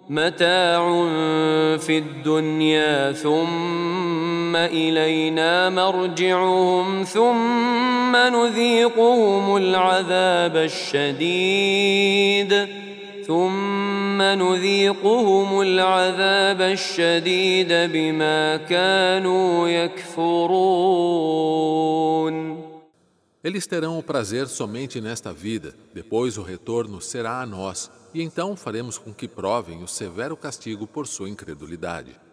متاع في الدنيا ثم إلينا مرجعهم ثم نذيقهم العذاب الشديد بما كانوا يكفرون. Eles terão o prazer somente nesta vida, depois o retorno será a nós, e então faremos com que provem o severo castigo por sua incredulidade.